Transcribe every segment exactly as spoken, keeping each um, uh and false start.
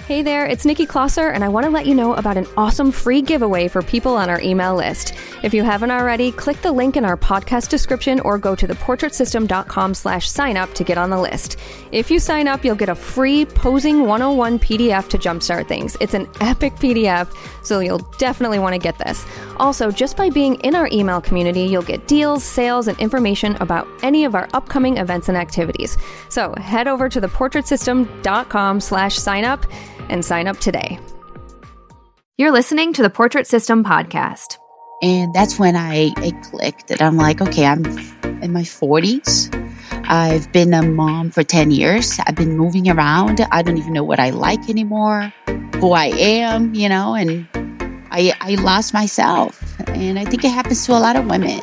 Hey there, it's Nikki Klosser, and I want to let you know about an awesome free giveaway for people on our email list. If you haven't already, click the link in our podcast description or go to theportraitsystem.com slash sign up to get on the list. If you sign up, you'll get a free Posing one oh one P D F to jumpstart things. It's an epic P D F, so you'll definitely want to get this. Also, just by being in our email community, you'll get deals, sales, and information about any of our upcoming events and activities. So head over to theportraitsystem.com slash sign up and sign up today. You're listening to the Portrait System podcast. And that's when I it clicked that I'm like, okay, I'm in my forties. I've been a mom for ten years. I've been moving around. I don't even know what I like anymore, who I am, you know, and I, I lost myself. And I think it happens to a lot of women.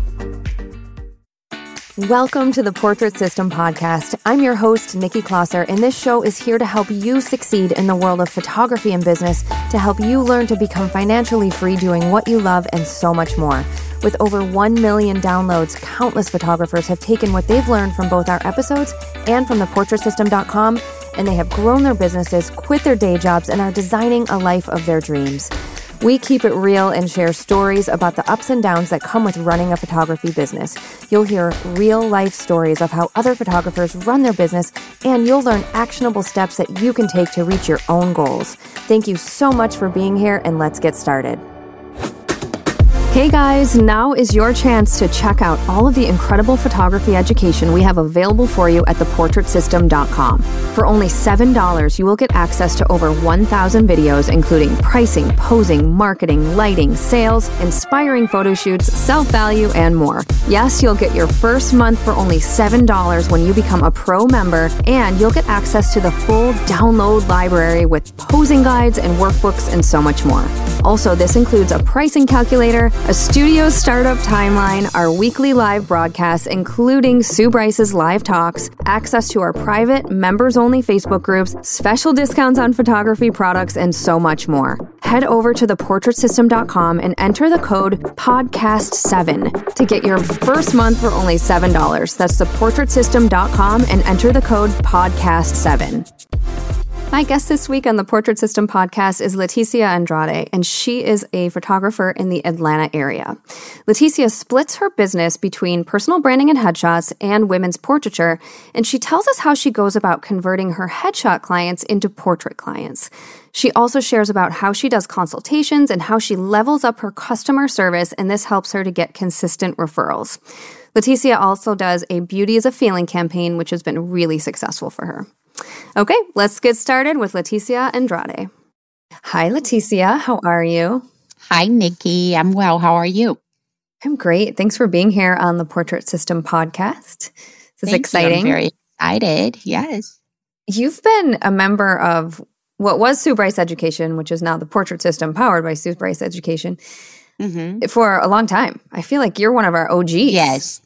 Welcome to the Portrait System podcast. I'm your host, Nikki Klosser, and this show is here to help you succeed in the world of photography and business, to help you learn to become financially free doing what you love and so much more. With over one million downloads, countless photographers have taken what they've learned from both our episodes and from the portrait system dot com, and they have grown their businesses, quit their day jobs, and are designing a life of their dreams. We keep it real and share stories about the ups and downs that come with running a photography business. You'll hear real-life stories of how other photographers run their business, and you'll learn actionable steps that you can take to reach your own goals. Thank you so much for being here, and let's get started. Hey guys, now is your chance to check out all of the incredible photography education we have available for you at the portrait system dot com. For only seven dollars, you will get access to over one thousand videos, including pricing, posing, marketing, lighting, sales, inspiring photo shoots, self-value, and more. Yes, you'll get your first month for only seven dollars when you become a pro member, and you'll get access to the full download library with posing guides and workbooks and so much more. Also, this includes a pricing calculator, a studio startup timeline, our weekly live broadcasts, including Sue Bryce's live talks, access to our private, members-only Facebook groups, special discounts on photography products, and so much more. Head over to the portrait system dot com and enter the code podcast seven to get your first month for only seven dollars. That's the portrait system dot com and enter the code podcast seven. My guest this week on the Portrait System podcast is Leticia Andrade, and she is a photographer in the Atlanta area. Leticia splits her business between personal branding and headshots and women's portraiture, and she tells us how she goes about converting her headshot clients into portrait clients. She also shares about how she does consultations and how she levels up her customer service, and this helps her to get consistent referrals. Leticia also does a Beauty is a Feeling campaign, which has been really successful for her. Okay, let's get started with Leticia Andrade. Hi, Leticia. How are you? Hi, Nikki. I'm well. How are you? I'm great. Thanks for being here on the Portrait System podcast. This is Thank exciting. You. I'm very excited. Yes. You've been a member of what was Sue Bryce Education, which is now the Portrait System powered by Sue Bryce Education, mm-hmm. for a long time. I feel like you're one of our O Gs. Yes.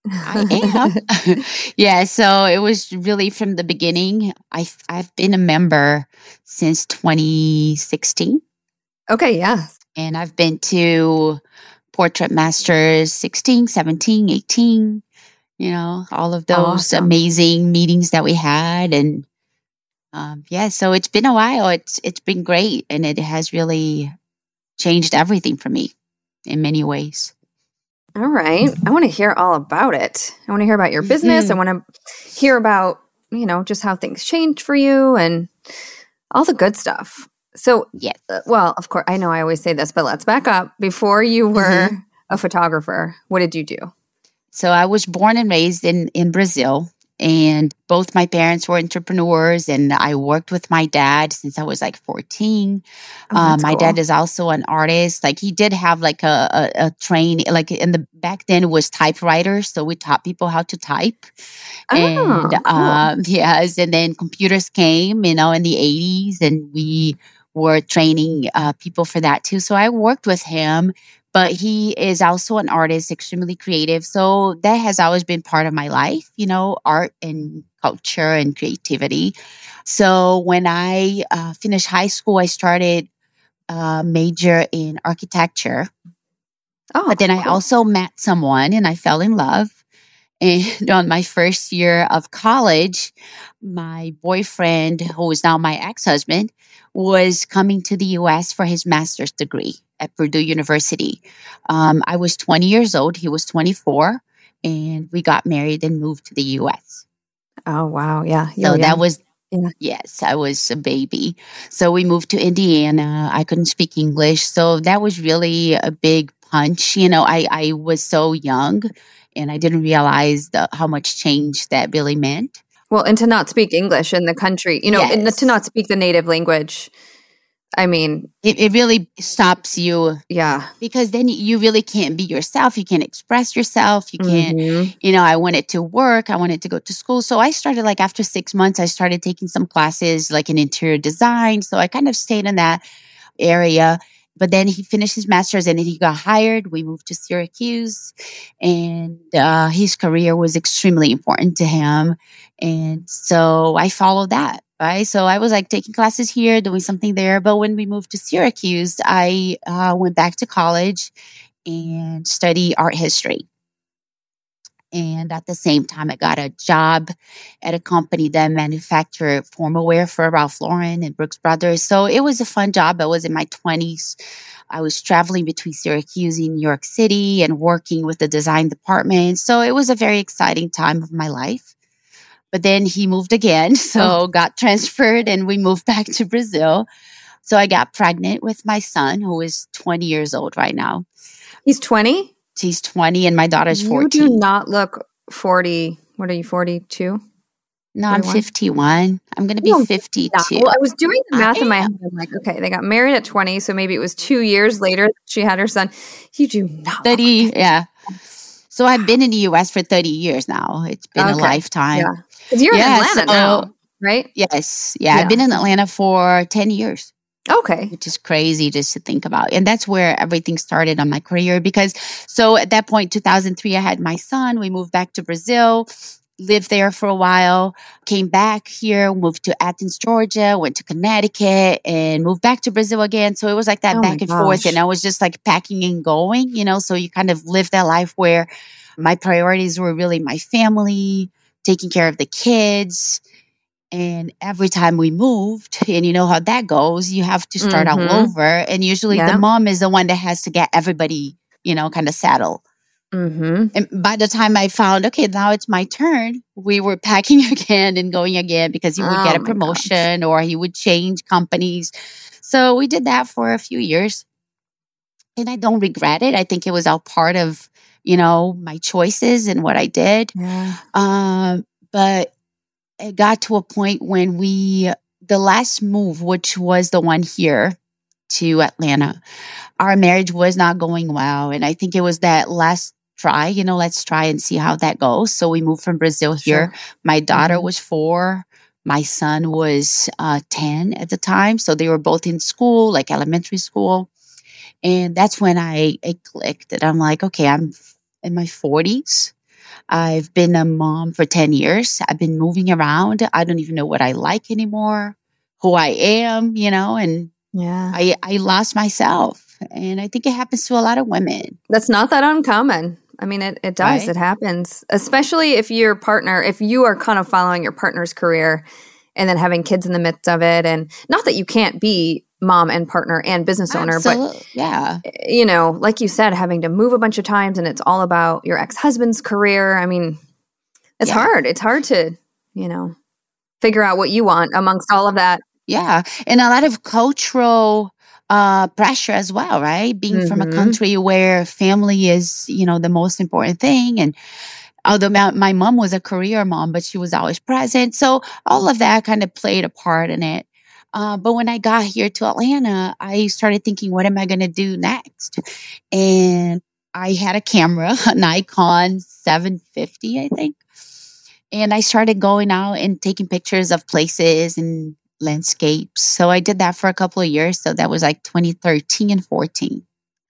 I am. Yeah, so it was really from the beginning. I, I've been a member since twenty sixteen. Okay, yeah. And I've been to Portrait Masters sixteen, seventeen, eighteen, you know, all of those awesome. Amazing meetings that we had. And um, yeah, so it's been a while. It's It's been great. And it has really changed everything for me in many ways. All right. I want to hear all about it. I want to hear about your business. Mm-hmm. I want to hear about, you know, just how things changed for you and all the good stuff. So, yes. uh, well, of course, I know I always say this, but let's back up. Before you were mm-hmm. a photographer, what did you do? So I was born and raised in, in Brazil. And both my parents were entrepreneurs, and I worked with my dad since I was like fourteen. Oh, uh, my cool. dad is also an artist. Like he did have like a, a, a train, like in the back then it was typewriters. So we taught people how to type. Oh, and cool. um, yes, and then computers came, you know, in the eighties, and we were training uh, people for that too. So I worked with him. But he is also an artist, extremely creative. So that has always been part of my life, you know, art and culture and creativity. So when I uh, finished high school, I started a major in architecture. Oh, but then cool. I also met someone and I fell in love. And on my first year of college, my boyfriend, who is now my ex-husband, was coming to the U S for his master's degree at Purdue University. Um, I was twenty years old. He was twenty-four. And we got married and moved to the U S. Oh, wow. Yeah. So that was, yeah. yes, I was a baby. So we moved to Indiana. I couldn't speak English. So that was really a big punch. You know, I, I was so young and I didn't realize the, how much change that really meant. Well, and to not speak English in the country, you know, Yes. and to not speak the native language. I mean, it, it really stops you. Yeah. Because then you really can't be yourself. You can't express yourself. You can't, mm-hmm. you know, I wanted to work. I wanted to go to school. So I started like after six months, I started taking some classes like in interior design. So I kind of stayed in that area. But then he finished his master's and then he got hired. We moved to Syracuse and uh, his career was extremely important to him. And so I followed that. Right. So I was like taking classes here, doing something there. But when we moved to Syracuse, I uh, went back to college and studied art history. And at the same time, I got a job at a company that manufactured formal wear for Ralph Lauren and Brooks Brothers. So it was a fun job. I was in my twenties. I was traveling between Syracuse and New York City and working with the design department. So it was a very exciting time of my life. But then he moved again, so oh. got transferred and we moved back to Brazil. So I got pregnant with my son, who is twenty years old right now. He's twenty? He's twenty and my daughter's fourteen. You do not look forty. What are you, forty-two? No, I'm fifty-one. I'm going to be no, fifty-two. Well, I was doing the math I in my head. I'm like, okay, they got married at twenty, so maybe it was two years later that she had her son. You do not thirty, look yeah. So I've been in the U S for thirty years now. It's been okay. a lifetime. Yeah. Because you're yeah, in Atlanta so, now, right? Yes. Yeah, yeah. I've been in Atlanta for ten years. Okay. Which is crazy just to think about. And that's where everything started on my career. Because so at that point, two thousand three, I had my son. We moved back to Brazil, lived there for a while, came back here, moved to Athens, Georgia, went to Connecticut and moved back to Brazil again. So it was like that oh back and gosh. forth. And I was just like packing and going, you know, so you kind of live that life where my priorities were really my family, taking care of the kids. And every time we moved, and you know how that goes, you have to start mm-hmm. all over. And usually yeah. the mom is the one that has to get everybody, you know, kind of settled. Mm-hmm. And by the time I found, okay, now it's my turn, we were packing again and going again because he would oh get a promotion or he would change companies. So we did that for a few years. And I don't regret it. I think it was all part of, you know, my choices and what I did. Yeah. Um, but it got to a point when we, the last move, which was the one here to Atlanta, our marriage was not going well. And I think it was that last try, you know, let's try and see how that goes. So we moved from Brazil here. Sure. My daughter mm-hmm. was four. My son was uh, ten at the time. So they were both in school, like elementary school. And that's when I it clicked that I'm like, okay, I'm in my forties. I've been a mom for ten years. I've been moving around. I don't even know what I like anymore, who I am, you know, and yeah, I, I lost myself. And I think it happens to a lot of women. That's not that uncommon. I mean, it, it does. Right? It happens, especially if your partner, if you are kind of following your partner's career and then having kids in the midst of it. And not that you can't be mom and partner and business owner, Absolutely. but yeah, you know, like you said, having to move a bunch of times and it's all about your ex-husband's career. I mean, it's yeah. hard. It's hard to, you know, figure out what you want amongst all of that. Yeah. And a lot of cultural uh, pressure as well, right? Being mm-hmm. from a country where family is, you know, the most important thing. And although my, my mom was a career mom, but she was always present. So all of that kind of played a part in it. Uh, but when I got here to Atlanta, I started thinking, what am I going to do next? And I had a camera, a Nikon seven fifty, I think. And I started going out and taking pictures of places and landscapes. So I did that for a couple of years. So that was like twenty thirteen and fourteen.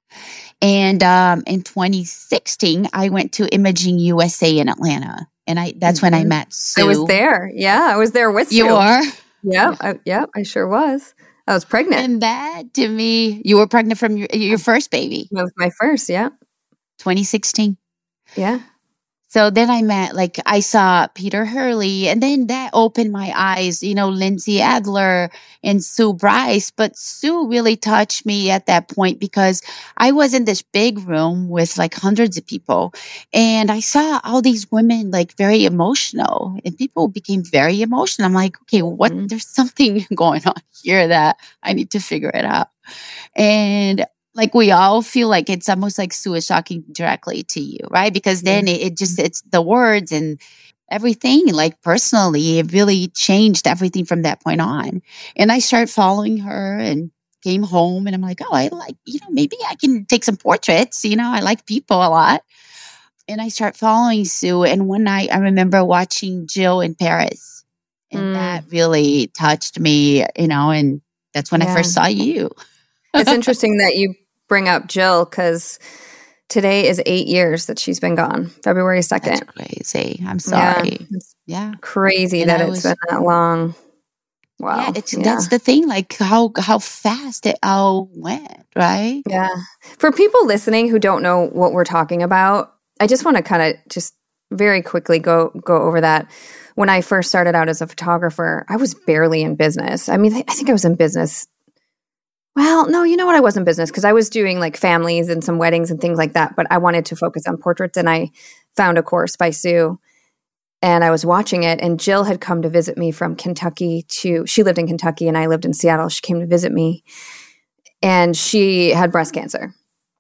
And um, in twenty sixteen, I went to Imaging U S A in Atlanta. And I that's mm-hmm. when I met Sue. I was there. Yeah, I was there with you. You were? Yeah, I, yeah, I sure was. I was pregnant. And that, to me, you were pregnant from your, your first baby. That was my first, yeah. twenty sixteen. Yeah. So then I met, like, I saw Peter Hurley, and then that opened my eyes, you know, Lindsay Adler and Sue Bryce. But Sue really touched me at that point because I was in this big room with like hundreds of people, and I saw all these women like very emotional, and people became very emotional. I'm like, okay, what? Mhm. There's something going on here that I need to figure it out. And like we all feel like it's almost like Sue is talking directly to you, right? Because then it, it just, it's the words and everything, like personally, it really changed everything from that point on. And I started following her and came home, and I'm like, oh, I like, you know, maybe I can take some portraits. You know, I like people a lot. And I start following Sue. And one night I remember watching Jill in Paris, and Mm. that really touched me, you know, and that's when I Yeah. first saw you. It's interesting that you bring up Jill because today is eight years that she's been gone. February second. That's crazy. I'm sorry. Yeah, it's Yeah. crazy And that I it's was, been that long. Wow. yeah, it's, Yeah. that's the thing, like how, how fast it all went, right? Yeah. For people listening who don't know what we're talking about, I just want to kind of just very quickly go go over that. When I first started out as a photographer, I was barely in business. I mean, I think I was in business. Well, no, you know what? I was in business because I was doing like families and some weddings and things like that. But I wanted to focus on portraits, and I found a course by Sue, and I was watching it. And Jill had come to visit me from Kentucky to, she lived in Kentucky and I lived in Seattle. She came to visit me, and she had breast cancer.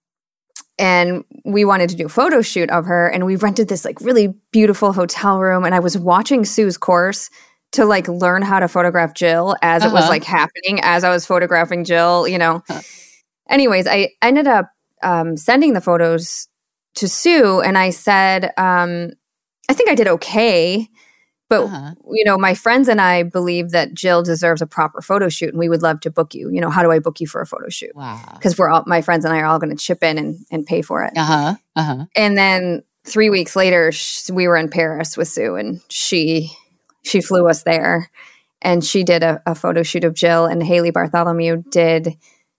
And we wanted to do a photo shoot of her, and we rented this like really beautiful hotel room. And I was watching Sue's course to like learn how to photograph Jill as it was Uh-huh. like happening, as I was photographing Jill, you know. Huh. Anyways, I ended up um, sending the photos to Sue, and I said, um, I think I did okay. But, Uh-huh. you know, my friends and I believe that Jill deserves a proper photo shoot, and we would love to book you. You know, how do I book you for a photo shoot? Wow. Because we're all, my friends and I are all going to chip in and, and pay for it. Uh-huh. Uh-huh. And then three weeks later, sh- we were in Paris with Sue, and she she flew us there, and she did a, a photo shoot of Jill, and Haley Bartholomew did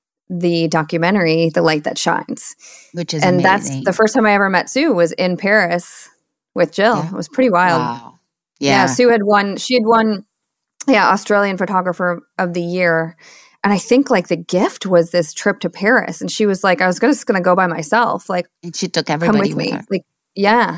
the documentary, The Light That Shines. Which is And amazing. that's the first time I ever met Sue was in Paris with Jill. Yeah. It was pretty wild. Wow. Yeah. Yeah. Sue had won, she had won, yeah, Australian Photographer of the Year. And I think like the gift was this trip to Paris. And she was like, I was gonna, just going to go by myself. Like, And she took come everybody with with me. her. Like, yeah.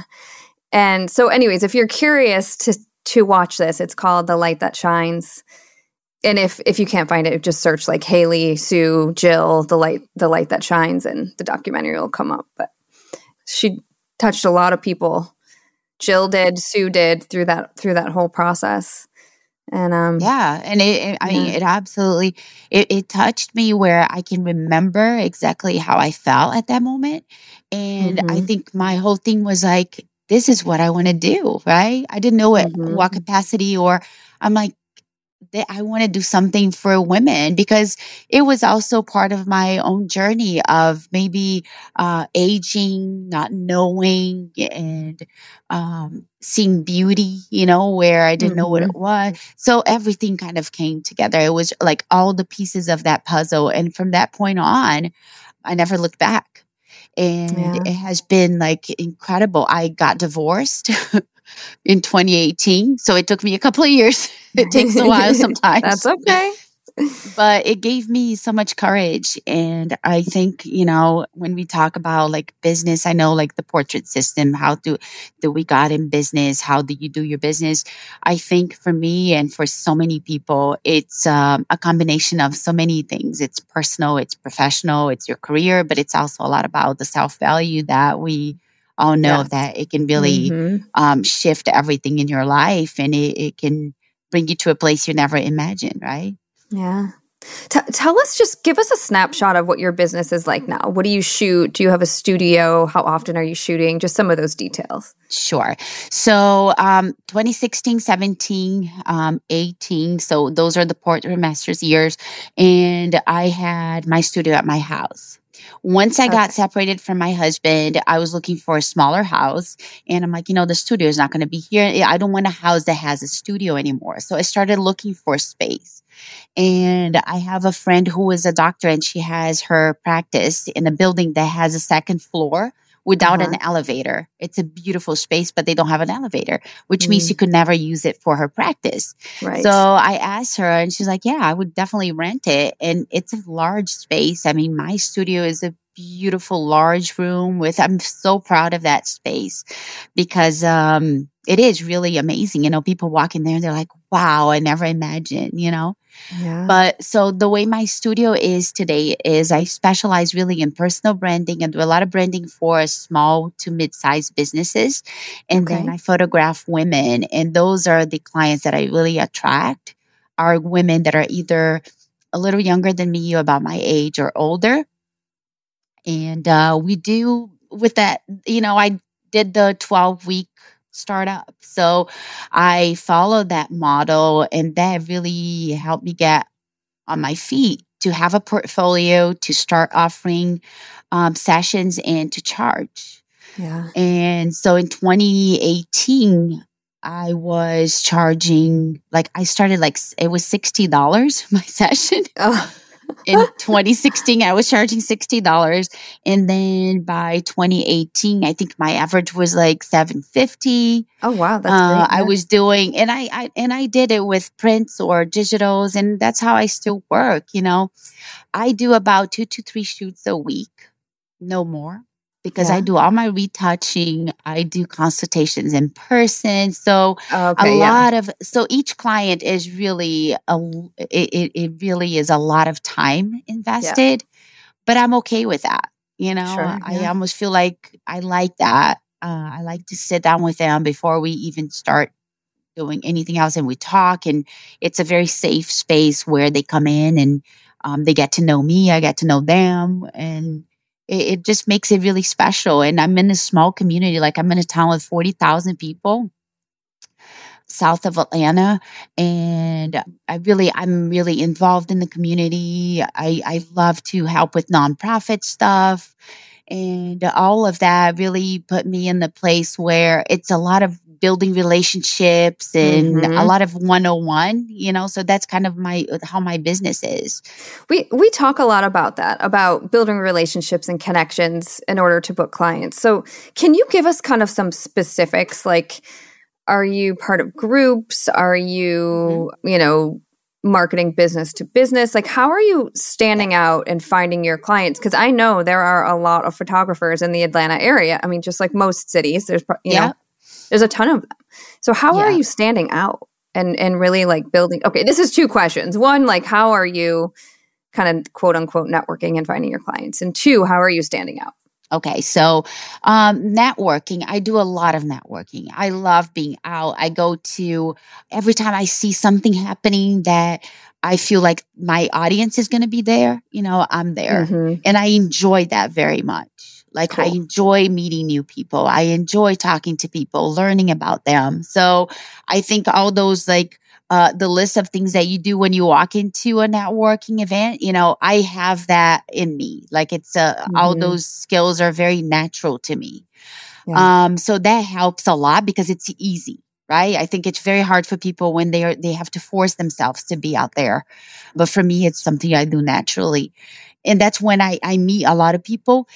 And so anyways, if you're curious to to watch this, it's called The Light That Shines. And if if you can't find it, just search like Haley, Sue, Jill, The Light The Light That Shines, and the documentary will come up. But she touched a lot of people. Jill did, Sue did through that through that whole process. And um Yeah. And it, it I mean, yeah. it absolutely, it, it touched me where I can remember exactly how I felt at that moment. And I Mhm. think my whole thing was like, this is what I want to do, right? I didn't know what, Mhm. what capacity, or I'm like, that I want to do something for women, because it was also part of my own journey of maybe uh, aging, not knowing, and um, seeing beauty, you know, where I didn't know what Mhm. it was. So everything kind of came together. It was like all the pieces of that puzzle. And from that point on, I never looked back. And Yeah. it has been like incredible. I got divorced in twenty eighteen. So it took me a couple of years. It takes a while sometimes. That's okay. But it gave me so much courage. And I think, you know, when we talk about like business, I know like the portrait system, how do, do we got in business? How do you do your business? I think for me and for so many people, it's um, a combination of so many things. It's personal, it's professional, it's your career, but it's also a lot about the self-value that we all know Yes. that it can really Mhm. um, shift everything in your life, and it, it can bring you to a place you never imagined, right? Yeah. T- tell us, just give us a snapshot of what your business is like now. What do you shoot? Do you have a studio? How often are you shooting? Just some of those details. Sure. So um, twenty sixteen, seventeen, um, eighteen. So those are the Portrait Masters years. And I had my studio at my house. Once I got Okay. separated from my husband, I was looking for a smaller house. And I'm like, you know, the studio is not going to be here. I don't want a house that has a studio anymore. So I started looking for space. And I have a friend who is a doctor, and she has her practice in a building that has a second floor without Uh-huh. an elevator. It's a beautiful space, but they don't have an elevator, which means Mm. she could never use it for her practice. Right. So I asked her, and she's like, yeah, I would definitely rent it. And it's a large space. I mean, my studio is a beautiful large room with, I'm so proud of that space because um, it is really amazing. You know, people walk in there and they're like, wow, I never imagined, you know. Yeah. But so the way my studio is today is I specialize really in personal branding and do a lot of branding for small to mid-sized businesses. And then Okay. I photograph women. And those are the clients that I really attract are women that are either a little younger than me, about my age or older. And uh, we do with that, you know, I did the twelve week startup. So I followed that model and that really helped me get on my feet to have a portfolio, to start offering um, sessions and to charge. Yeah. And so in twenty eighteen, I was charging, like, I started like, s- it was sixty dollars my session. Oh. In twenty sixteen, I was charging sixty dollars. And then by twenty eighteen, I think my average was like seven fifty. Oh, wow. That's Uh, great. I Yeah. was doing, and I, I, and I did it with prints or digitals, and that's how I still work. You know, I do about two to three shoots a week, no more, because I Yeah. do all my retouching. I do consultations in person. So a Okay. Yeah. lot of, so each client is really, a, it, it it really is a lot of time Yeah. invested, but I'm okay with that. You know, Sure. I Yeah. almost feel like I like that. Uh, I like to sit down with them before we even start doing anything else and we talk. And it's a very safe space where they come in and um, they get to know me. I get to know them. And it, it just makes it really special. And I'm in a small community. Like I'm in a town with forty thousand people south of Atlanta. And I really, I'm really involved in the community. I, I love to help with nonprofit stuff. And all of that really put me in the place where it's a lot of building relationships and a Mm-hmm. lot of one oh one, you know, so that's kind of my, how my business is. We we talk a lot about that, about building relationships and connections in order to book clients. So, can you give us kind of some specifics? Like, are you part of groups? Are Mm-hmm. you, you know, marketing business to business? Like, how are you standing out and finding your clients? Because I know there are a lot of photographers in the Atlanta area. I mean, just like most cities, there's pro- you know, Yeah. there's a ton of them. So, how are Yeah. you standing out and and really like building? Okay, this is two questions. One, like, how are you kind of quote unquote networking and finding your clients? And two, how are you standing out? Okay, so um, networking, I do a lot of networking. I love being out. I go to, every time I see something happening that I feel like my audience is going to be there, you know, I'm there. Mm-hmm. And I enjoy that very much. Like I Cool. enjoy meeting new people. I enjoy talking to people, learning about them. So I think all those like, uh, the list of things that you do when you walk into a networking event, you know, I have that in me. Like it's uh, all Mm-hmm. those skills are very natural to me. Yeah. Um, so that helps a lot because it's easy, right? I think it's very hard for people when they are, they have to force themselves to be out there. But for me, it's something I do naturally. And that's when I, I meet a lot of people.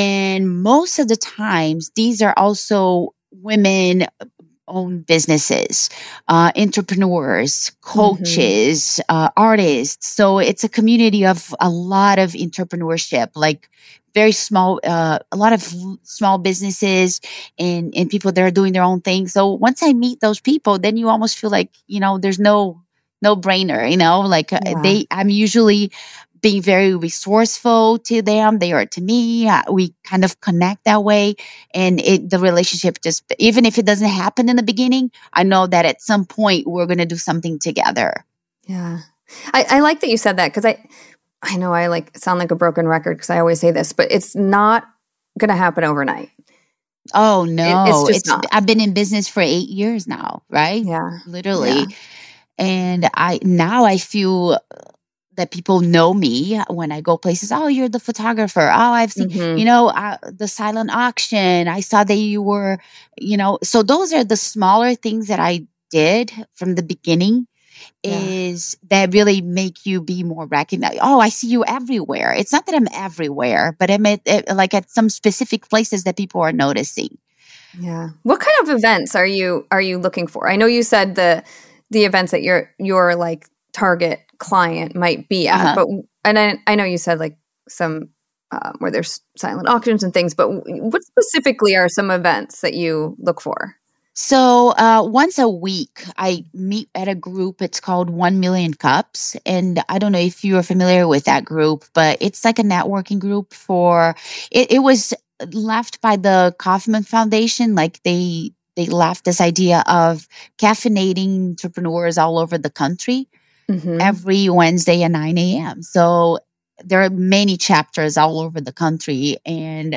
And most of the times, these are also women own businesses, uh, entrepreneurs, Mm-hmm. coaches, uh, artists. So it's a community of a lot of entrepreneurship, like very small, uh, a lot of l- small businesses and, and people that are doing their own thing. So once I meet those people, then you almost feel like, you know, there's no, no brainer, you know, like uh, Yeah. they, I'm usually being very resourceful to them. They are to me. Uh, we kind of connect that way. And it, the relationship just, even if it doesn't happen in the beginning, I know that at some point we're going to do something together. Yeah. I, I like that you said that because I, I know I like sound like a broken record because I always say this, but it's not going to happen overnight. Oh It, it's no, just it's, not. I've been in business for eight years now, right? Yeah. Yeah. Literally. And I, now I feel that people know me when I go places. Oh, you're the photographer. Oh, I've seen, Mm-hmm. you know, uh, the silent auction. I saw that you were, you know, so those are the smaller things that I did from the beginning. Yeah. is that really make you be more recognized. Oh, I see you everywhere. It's not that I'm everywhere, but I'm at, at like at some specific places that people are noticing. Yeah. What kind of events are you are you looking for? I know you said the the events that your your like target client might be at, Uh-huh. but and I I know you said like some um, where there's silent auctions and things, but what specifically are some events that you look for? So uh, once a week, I meet at a group. It's called One Million Cups, and I don't know if you are familiar with that group, but it's like a networking group for. It, it was left by the Kauffman Foundation. Like they they left this idea of caffeinating entrepreneurs all over the country Mm-hmm. every Wednesday at nine a.m. So there are many chapters all over the country, and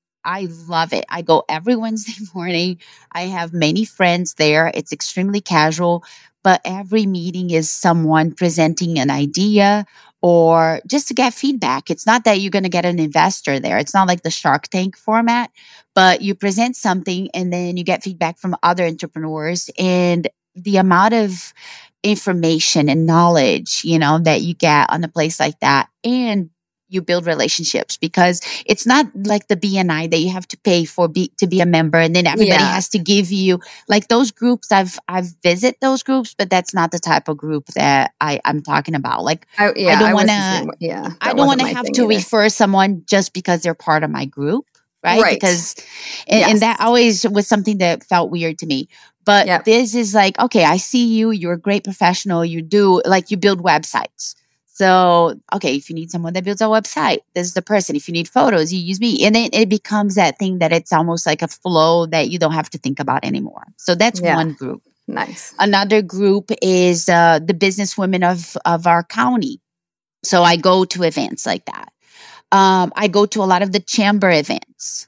I love it. I go every Wednesday morning. I have many friends there. It's extremely casual, but every meeting is someone presenting an idea or just to get feedback. It's not that you're going to get an investor there. It's not like the Shark Tank format, but you present something and then you get feedback from other entrepreneurs, and the amount of information and knowledge, you know, that you get on a place like that, and you build relationships, because it's not like the B N I that you have to pay for be, to be a member, and then everybody Yeah. has to give you like those groups. I've I've visited those groups, but that's not the type of group that I I'm talking about. Like I, yeah, I don't want wasn't to saying- Yeah, I that don't want wasn't to my have thing to either. refer someone just because they're part of my group, right? Right. Because and, Yes. and that always was something that felt weird to me. But Yep. this is like, okay, I see you. You're a great professional. You do like you build websites. So, okay, if you need someone that builds a website, this is the person. If you need photos, you use me. And then it becomes that thing that it's almost like a flow that you don't have to think about anymore. So that's Yeah. one group. Nice. Another group is uh, the businesswomen of, of our county. So I go to events like that. Um, I go to a lot of the chamber events,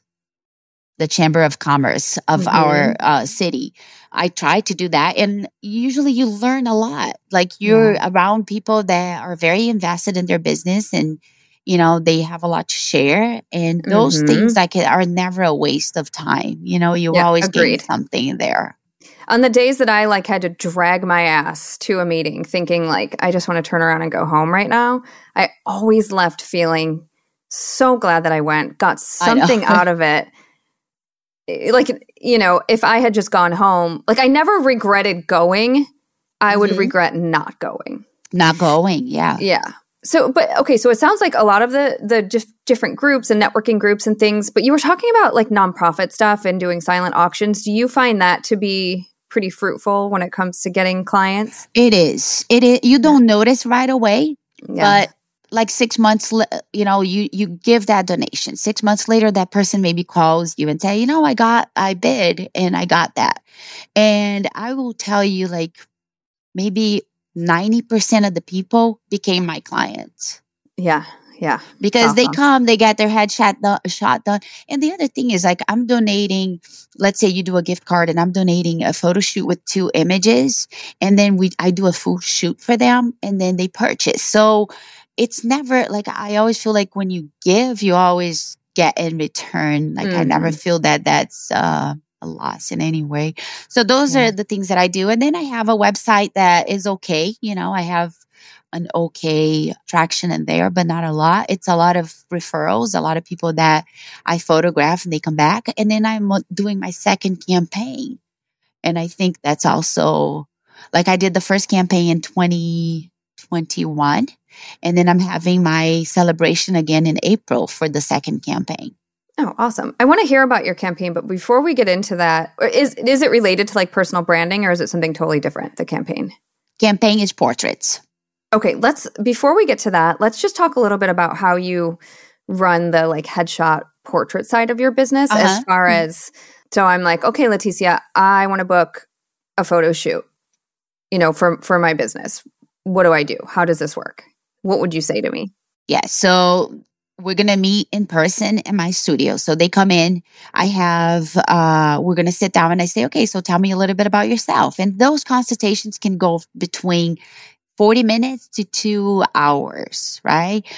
the Chamber of Commerce of Mhm. our uh, city. I try to do that. And usually you learn a lot. Like you're Yeah. around people that are very invested in their business, and, you know, they have a lot to share. And those Mhm. things like are never a waste of time. You know, you Yeah, always gain agreed. something there. On the days that I like had to drag my ass to a meeting thinking like I just want to turn around and go home right now, I always left feeling so glad that I went, got I know. something out of it. Eh, Like, you know, if I had just gone home, like I never regretted going. I would Mhm. regret not going. Not going. Yeah. Yeah. So, but okay, so it sounds like a lot of the the dif- different groups and networking groups and things, but you were talking about like nonprofit stuff and doing silent auctions. Do you find that to be pretty fruitful when it comes to getting clients? It is. It is. You don't notice right away, Yeah. but like six months, le- you know, you you give that donation. Six months later, that person maybe calls you and say, you know, I got, I bid and I got that. And I will tell you, like maybe ninety percent of the people became my clients. Yeah. Yeah. Because they Awesome. come, they get their head shot done, shot done. And the other thing is, like, I'm donating, let's say you do a gift card and I'm donating a photo shoot with two images. And then we, I do a full shoot for them and then they purchase. So it's never like, I always feel like when you give, you always get in return. Like, I never Mhm. feel that that's, uh, a loss in any way. So those Yeah. are the things that I do. And then I have a website that is okay. You know, I have an okay traction in there, but not a lot. It's a lot of referrals, a lot of people that I photograph and they come back. And then I'm uh, doing my second campaign. And I think that's also like I did the first campaign in twenty twenty-one. And then I'm having my celebration again in April for the second campaign. Oh, awesome. I want to hear about your campaign, but before we get into that, or is is it related to like personal branding or is it something totally different, the campaign? Campaign is portraits. Okay, let's before we get to that, let's just talk a little bit about how you run the like headshot portrait side of your business Uh-huh. as far Mhm. as so I'm like, okay, Leticia, I want to book a photo shoot, you know, for for my business. What do I do? How does this work? What would you say to me? Yeah. So we're going to meet in person in my studio. So they come in. I have, uh, we're going to sit down and I say, okay, so tell me a little bit about yourself. And those consultations can go between forty minutes to two hours, right?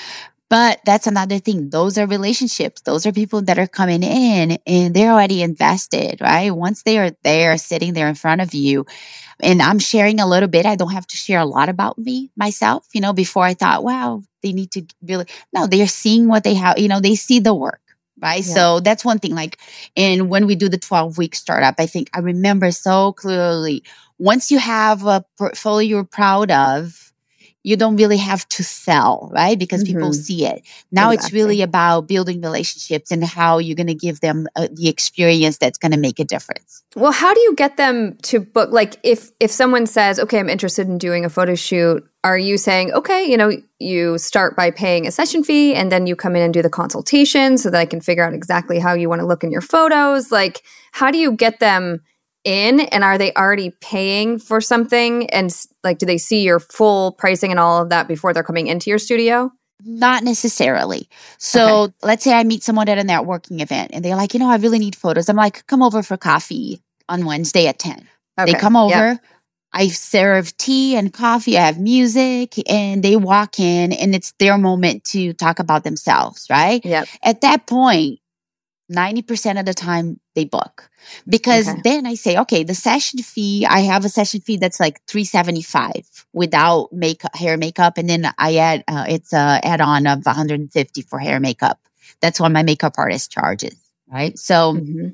But that's another thing. Those are relationships. Those are people that are coming in and they're already invested, right? Once they are there, sitting there in front of you, and I'm sharing a little bit. I don't have to share a lot about me, myself, you know, before I thought, wow, they need to really, no, they're seeing what they have, you know, they see the work, right? Yeah. So that's one thing. Like, and when we do the twelve week startup, I think I remember so clearly, once you have a portfolio you're proud of, you don't really have to sell, right? Because people Mhm. see it. Now it's Exactly. really about building relationships and how you're going to give them uh, the experience that's going to make a difference. Well, how do you get them to book? Like, if if someone says, "Okay, I'm interested in doing a photo shoot," are you saying, "Okay, you know, you start by paying a session fee, and then you come in and do the consultation, so that I can figure out exactly how you want to look in your photos"? Like, how do you get them in? And are they already paying for something? And like, do they see your full pricing and all of that before they're coming into your studio? Not necessarily. So Okay. let's say I meet someone at a networking event and they're like, you know, I really need photos. I'm like, come over for coffee on Wednesday at ten. They Okay. come Yep. over. I serve tea and coffee. I have music and they walk in and it's their moment to talk about themselves, right? Yep. At that point, ninety percent of the time they book because Okay. then I say, okay, the session fee, I have a session fee that's like three seventy-five without makeup, hair makeup. And then I add, uh, it's a add on of one hundred fifty for hair makeup. That's what my makeup artist charges. Right. So Mhm.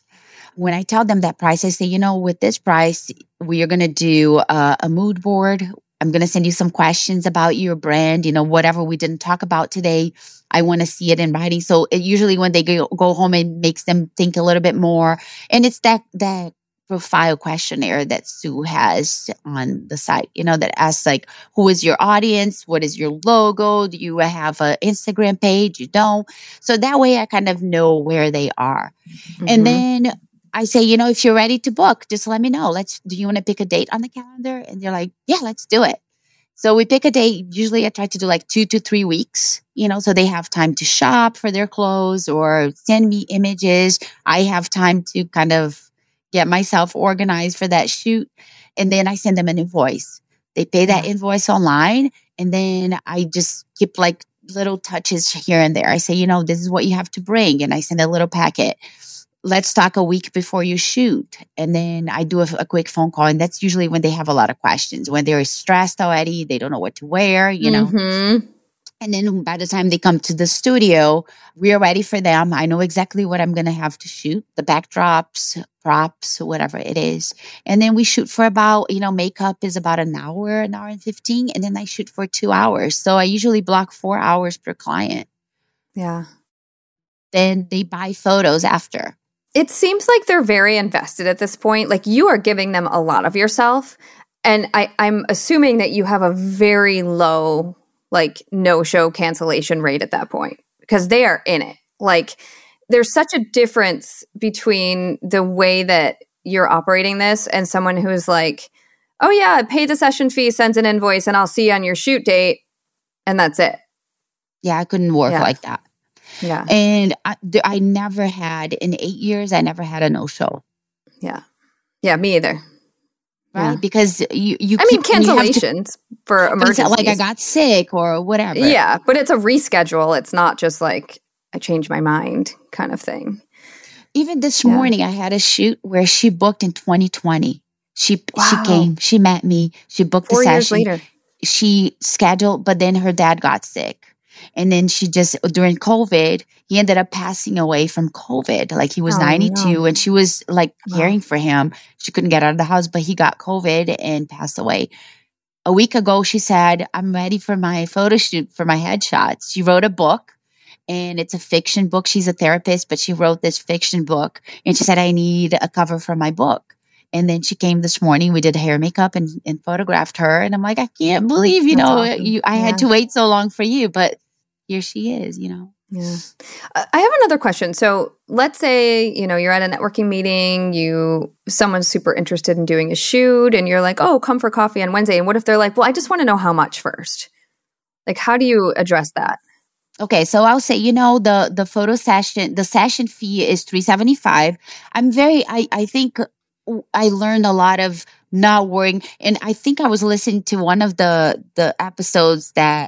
when I tell them that price, I say, you know, with this price, we are going to do uh, a mood board. I'm going to send you some questions about your brand, you know, whatever we didn't talk about today. I want to see it in writing. So it usually when they go, go home, it makes them think a little bit more. And it's that, that profile questionnaire that Sue has on the site, you know, that asks like, who is your audience? What is your logo? Do you have an Instagram page? You don't. So that way I kind of know where they are. And Mhm. then I say, you know, if you're ready to book, just let me know. Let's, do you want to pick a date on the calendar? And they're like, yeah, let's do it. So we pick a date. Usually I try to do like two to three weeks, you know, so they have time to shop for their clothes or send me images. I have time to kind of get myself organized for that shoot. And then I send them an invoice. They pay that Yeah. invoice online. And then I just keep like little touches here and there. I say, you know, this is what you have to bring. And I send a little packet. Let's talk a week before you shoot. And then I do a, a quick phone call. And that's usually when they have a lot of questions, when they're stressed already, they don't know what to wear, you know. Mhm. And then by the time they come to the studio, we are ready for them. I know exactly what I'm going to have to shoot, the backdrops, props, whatever it is. And then we shoot for about, you know, makeup is about an hour, an hour and fifteen. And then I shoot for two hours. So I usually block four hours per client. Yeah. Then they buy photos after. It seems like they're very invested at this point. Like, you are giving them a lot of yourself. And I, I'm assuming that you have a very low, like, no-show cancellation rate at that point because they are in it. Like, there's such a difference between the way that you're operating this and someone who's like, oh yeah, pay the session fee, sends an invoice, and I'll see you on your shoot date. And that's it. Yeah, I couldn't work Yeah. like that. Yeah. And I, th- I never had, in eight years, I never had a no-show, Yeah. Yeah, me either. right? Yeah. Because you, you I mean, keep, you have to- cancellations for but it's not emergencies. like I got sick or whatever. Yeah, but it's a reschedule. It's not just like I changed my mind kind of thing. Even this Yeah. morning, I had a shoot where she booked in twenty twenty. She Wow. she came, she met me, she booked Four the years session. later. She scheduled, but then her dad got sick. And then she just, during COVID, he ended up passing away from COVID. Like he was Oh, ninety-two no. and she was like Wow. caring for him. She couldn't get out of the house, but he got COVID and passed away. A week ago, she said, I'm ready for my photo shoot for my headshots. She wrote a book and it's a fiction book. She's a therapist, but she wrote this fiction book and she said, I need a cover for my book. And then she came this morning. We did hair, makeup, and, and photographed her. And I'm like, I can't believe, you That's know, awesome. you, I Yeah. had to wait so long for you, but here she is, you know. Yeah. Uh, I have another question. So let's say, you know, you're at a networking meeting, you, someone's super interested in doing a shoot and you're like, oh, come for coffee on Wednesday. And what if they're like, well, I just want to know how much first? Like, how do you address that? Okay, so I'll say, you know, the the photo session, the session fee is three seventy-five. I'm very, I I think I learned a lot of not worrying, and I think I was listening to one of the the episodes that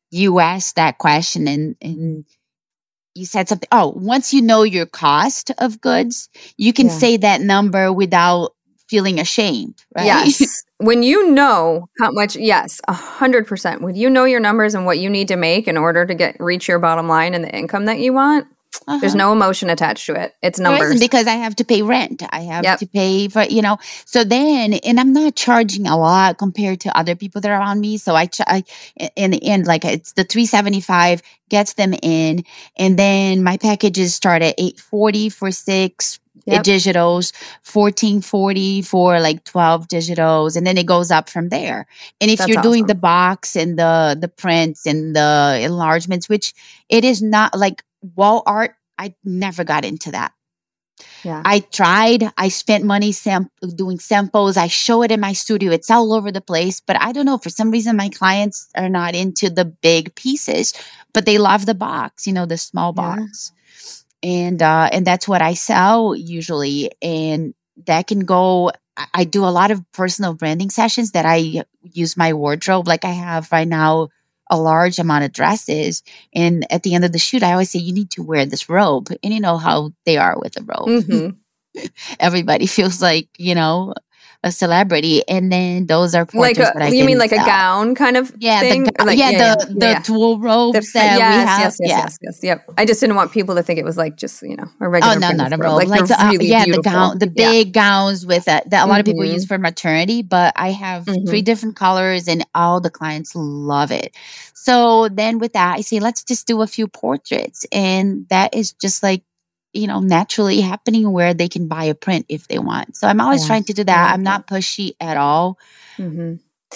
you asked that question and, and you said something. Oh, once you know your cost of goods, you can Yeah. say that number without feeling ashamed, right? Yes. When you know how much, yes, a hundred percent. When you know your numbers and what you need to make in order to get reach your bottom line and the income that you want, uh-huh. there's no emotion attached to it. It's numbers. Because I have to pay rent. I have yep. to pay for, you know, so then, and I'm not charging a lot compared to other people that are around me. So I, ch- I in the end, like it's the three seventy-five gets them in. And then my packages start at eight forty for six yep. digitals, fourteen forty for like twelve digitals. And then it goes up from there. And if That's you're awesome. doing the box and the, the prints and the enlargements, which it is not like wall art, I never got into that. Yeah. I tried. I spent money sam- doing samples. I show it in my studio. It's all over the place. But I don't know. For some reason, my clients are not into the big pieces, but they love the box, you know, the small box. Yeah. And uh, and that's what I sell usually. And that can go. I, I do a lot of personal branding sessions that I use my wardrobe. Like I have right now a large amount of dresses. And at the end of the shoot, I always say, you need to wear this robe. And you know how they are with a robe. Mm-hmm. Everybody feels like, you know, a celebrity. And then those are like a, that I you mean like sell. A gown kind of yeah, thing? The, like, yeah, yeah, the, yeah, the yeah. tulle robes the, that yes, we have. Yes, yes, yeah. yes, yes, yep. I just didn't want people to think it was like just, you know, a regular Oh, no, not a robe. Like, like the, uh, really yeah, beautiful. the gown, the big yeah. gowns with that, that a lot mm-hmm. of people use for maternity, but I have mm-hmm. three different colors and all the clients love it. So then with that, I say, let's just do a few portraits. And that is just like, you know, naturally happening where they can buy a print if they want. So I'm always yeah. trying to do that. I'm not pushy at all. Mm-hmm.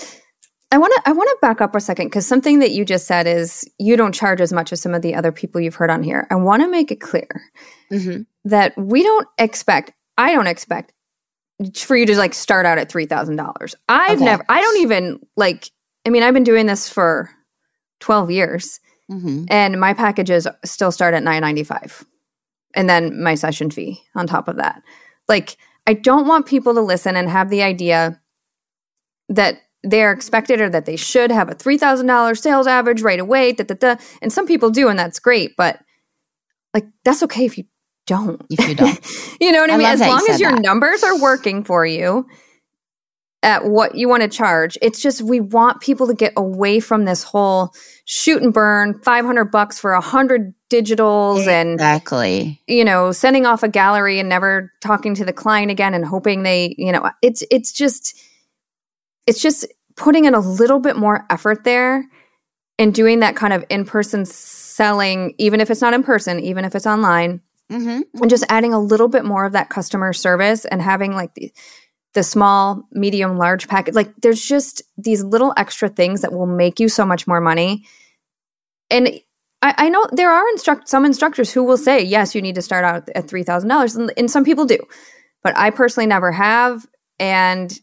I want to I want to back up a second because something that you just said is you don't charge as much as some of the other people you've heard on here. I want to make it clear mm-hmm. that we don't expect, I don't expect for you to like start out at three thousand dollars. I've okay. never, I don't even like, I mean, I've been doing this for twelve years mm-hmm. and my packages still start at nine ninety-five. And then my session fee on top of that. Like, I don't want people to listen and have the idea that they're expected or that they should have a three thousand dollars sales average right away. Da, da, da. And some people do, and that's great. But, like, that's okay if you don't. If you don't. You know what I, I mean? As long you as your that. numbers are working for you at what you want to charge, it's just we want people to get away from this whole shoot and burn, five hundred bucks for one hundred digitals and exactly, you know, sending off a gallery and never talking to the client again and hoping they, you know, it's it's just it's just putting in a little bit more effort there and doing that kind of in-person selling, even if it's not in person, even if it's online, mm-hmm, mm-hmm. and just adding a little bit more of that customer service and having like the the small, medium, large package. Like there's just these little extra things that will make you so much more money. And I, I know there are instruct some instructors who will say, yes, you need to start out at three thousand dollars. And, and some people do. But I personally never have. And,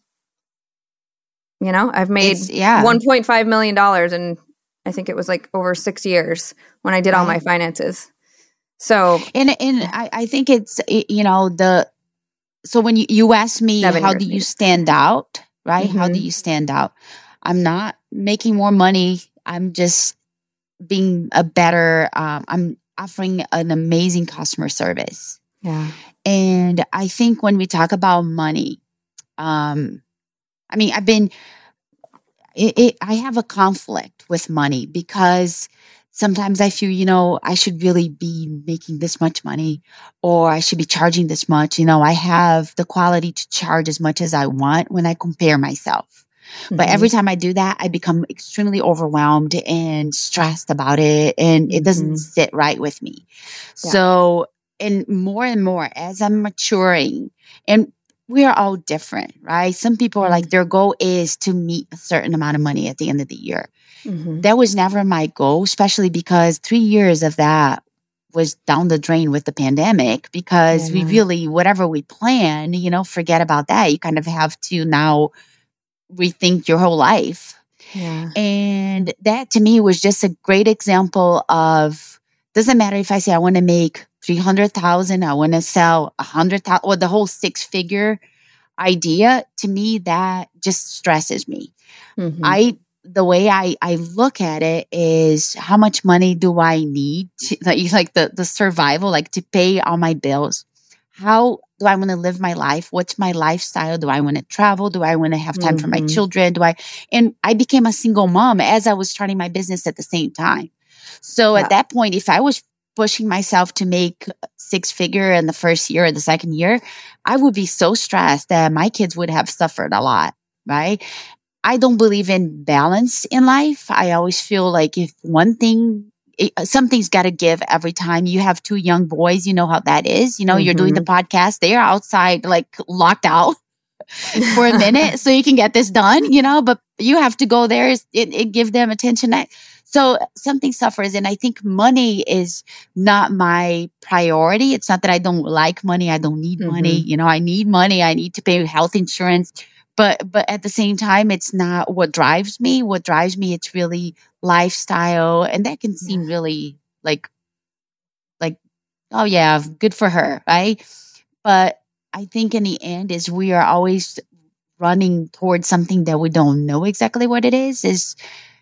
you know, I've made yeah. one point five million dollars and I think it was like over six years when I did right. all my finances. So. And, and I, I think it's, you know, the, so when you, you ask me, how do you stand out, right? Mm-hmm. How do you stand out? I'm not making more money. I'm just being a better, um, I'm offering an amazing customer service. Yeah. And I think when we talk about money, um, I mean, I've been, it, it, I have a conflict with money because sometimes I feel, you know, I should really be making this much money or I should be charging this much. You know, I have the quality to charge as much as I want when I compare myself. Mm-hmm. But every time I do that, I become extremely overwhelmed and stressed about it. And mm-hmm. it doesn't sit right with me. Yeah. So, and more and more as I'm maturing, and we are all different, right? Some people are like, their goal is to meet a certain amount of money at the end of the year. Mm-hmm. That was never my goal, especially because three years of that was down the drain with the pandemic because yeah. we really, whatever we plan, you know, forget about that. You kind of have to now rethink your whole life. Yeah. And that to me was just a great example of, doesn't matter if I say I want to make three hundred thousand, I want to sell one hundred thousand, or the whole six figure idea, to me, that just stresses me. Mm-hmm. I the way I, I look at it is how much money do I need to, like, like the, the survival, like to pay all my bills. How do I want to live my life? What's my lifestyle? Do I want to travel? Do I want to have time mm-hmm. for my children? Do I, and I became a single mom as I was starting my business at the same time. So yeah. at that point, if I was pushing myself to make six figure in the first year or the second year, I would be so stressed that my kids would have suffered a lot, right? I don't believe in balance in life. I always feel like if one thing, it, something's got to give every time. You have two young boys, you know how that is. You know, mm-hmm. you're doing the podcast. They are outside, like locked out for a minute so you can get this done, you know, but you have to go there and it, it give them attention. So something suffers. And I think money is not my priority. It's not that I don't like money. I don't need mm-hmm. money. You know, I need money. I need to pay health insurance. But but at the same time, it's not what drives me. What drives me, it's really lifestyle. And that can seem really like, like, oh yeah, good for her, right? But I think in the end is we are always running towards something that we don't know exactly what it is, is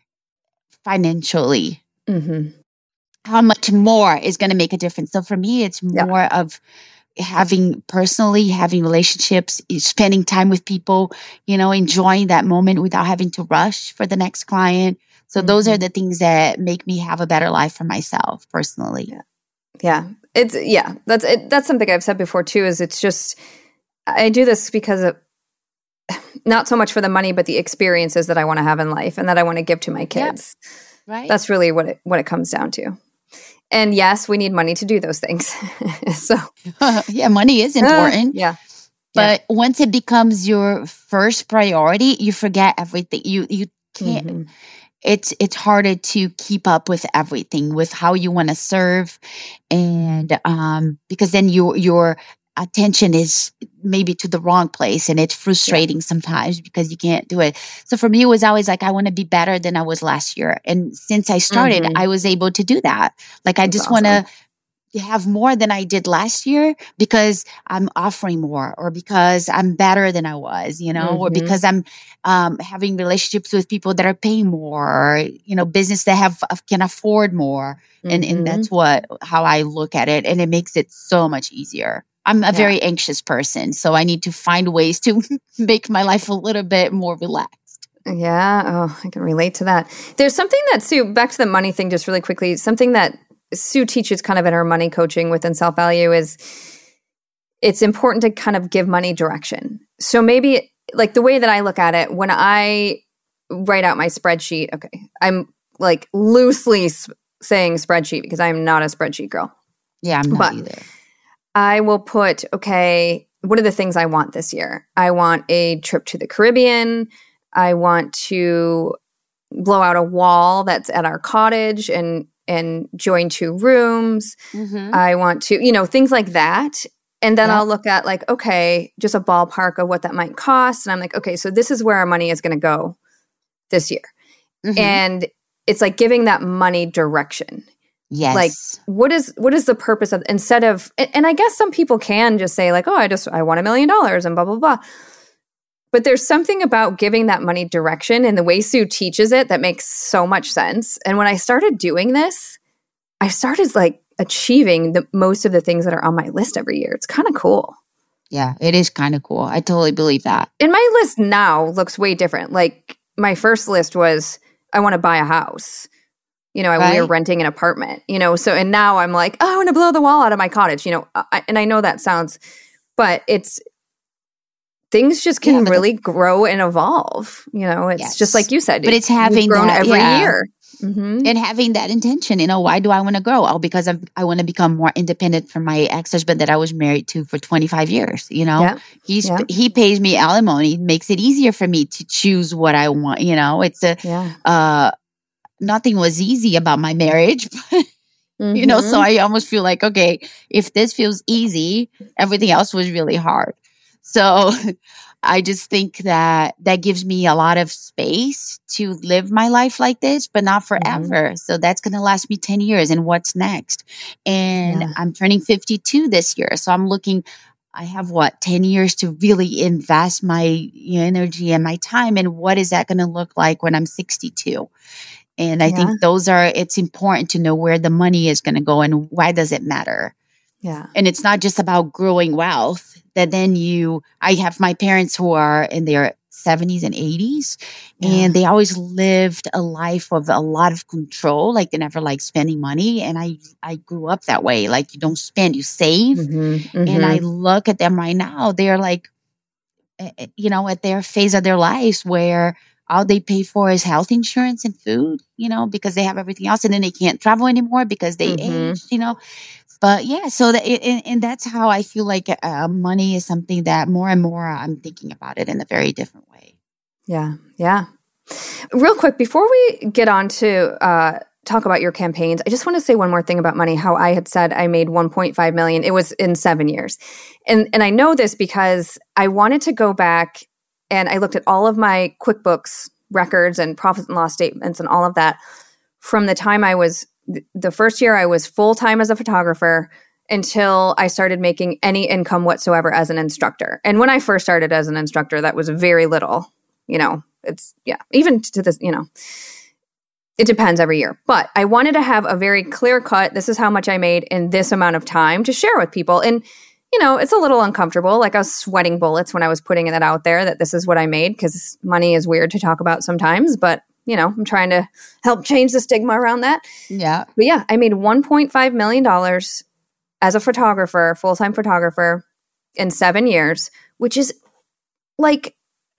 financially. Mm-hmm. How much more is going to make a difference? So for me, it's more yeah. of having personally, having relationships, spending time with people, you know, enjoying that moment without having to rush for the next client. So mm-hmm. those are the things that make me have a better life for myself personally. Yeah. Yeah. It's, yeah, that's, it, that's something I've said before too, is it's just, I do this because of not so much for the money, but the experiences that I want to have in life and that I want to give to my kids. Yeah. Right. That's really what it, what it comes down to. And yes, we need money to do those things. So yeah, money is important. Uh, yeah. But yeah. once it becomes your first priority, you forget everything. You you can't mm-hmm. it's it's harder to keep up with everything, with how you want to serve. And um because then you your attention is maybe to the wrong place, and it's frustrating yeah. sometimes because you can't do it. So for me, it was always like, I want to be better than I was last year. And since I started, mm-hmm. I was able to do that. Like, That's I just awesome. want to have more than I did last year because I'm offering more, or because I'm better than I was, you know, mm-hmm. or because I'm um, having relationships with people that are paying more, or, you know, business that have can afford more. Mm-hmm. And, and that's what, how I look at it. And it makes it so much easier. I'm a yeah. very anxious person, so I need to find ways to make my life a little bit more relaxed. Yeah. Oh, I can relate to that. There's something that Sue, back to the money thing just really quickly, something that Sue teaches kind of in her money coaching within Self-Value is it's important to kind of give money direction. So maybe like the way that I look at it, when I write out my spreadsheet, okay, I'm like loosely saying spreadsheet because I'm not a spreadsheet girl. Yeah, I'm not but either. I will put, okay, what are the things I want this year? I want a trip to the Caribbean. I want to blow out a wall that's at our cottage and and join two rooms. Mm-hmm. I want to, you know, things like that. And then yeah. I'll look at like, okay, just a ballpark of what that might cost. And I'm like, okay, so this is where our money is going to go this year. Mm-hmm. And it's like giving that money direction. Yes. Like, what is what is the purpose of, instead of, and, and I guess some people can just say like, oh, I just, I want a million dollars and blah, blah, blah. But there's something about giving that money direction and the way Sue teaches it that makes so much sense. And when I started doing this, I started like achieving the most of the things that are on my list every year. It's kind of cool. Yeah, it is kind of cool. I totally believe that. And my list now looks way different. Like my first list was, I want to buy a house. You know, right. we were renting an apartment, you know, so, and now I'm like, oh, I want to blow the wall out of my cottage, you know, I, and I know that sounds, but it's, things just can yeah, really the, grow and evolve, you know, it's yes. just like you said. But it's having grown that, every yeah. year. Mm-hmm. And having that intention, you know, why do I want to grow? Oh, because I'm, I want to become more independent from my ex-husband that I was married to for twenty-five years, you know, yeah. he's, yeah. he pays me alimony, makes it easier for me to choose what I want, you know, it's a, yeah. uh, nothing was easy about my marriage, but, mm-hmm. you know, so I almost feel like, okay, if this feels easy, everything else was really hard. So I just think that that gives me a lot of space to live my life like this, but not forever. Mm-hmm. So that's going to last me ten years. And what's next? And yeah. I'm turning fifty-two this year. So I'm looking, I have what, ten years to really invest my energy and my time. And what is that going to look like when I'm sixty-two? And I Yeah. think those are, it's important to know where the money is going to go and why does it matter? Yeah. And it's not just about growing wealth that then you, I have my parents who are in their seventies and eighties, Yeah. and they always lived a life of a lot of control. Like they never liked spending money. And I, I grew up that way. Like you don't spend, you save. Mm-hmm. And I Mm-hmm. look at them right now, they're like, eh, eh, you know, at their phase of their lives where all they pay for is health insurance and food, you know, because they have everything else and then they can't travel anymore because they Mm-hmm. age, you know. But yeah, so that, and, and that's how I feel like uh, money is something that more and more I'm thinking about it in a very different way. Yeah. Yeah. Real quick, before we get on to uh, talk about your campaigns, I just want to say one more thing about money, how I had said I made one point five million. It was in seven years. And, and I know this because I wanted to go back and I looked at all of my QuickBooks records and profit and loss statements and all of that from the time I was, the first year I was full-time as a photographer until I started making any income whatsoever as an instructor. And when I first started as an instructor, that was very little, you know, it's, yeah, even to this, you know, it depends every year. But I wanted to have a very clear cut, this is how much I made in this amount of time to share with people. And, you know, it's a little uncomfortable. Like I was sweating bullets when I was putting it out there that this is what I made because money is weird to talk about sometimes. But, you know, I'm trying to help change the stigma around that. Yeah. But yeah, I made one point five million dollars as a photographer, full-time photographer in seven years, which is like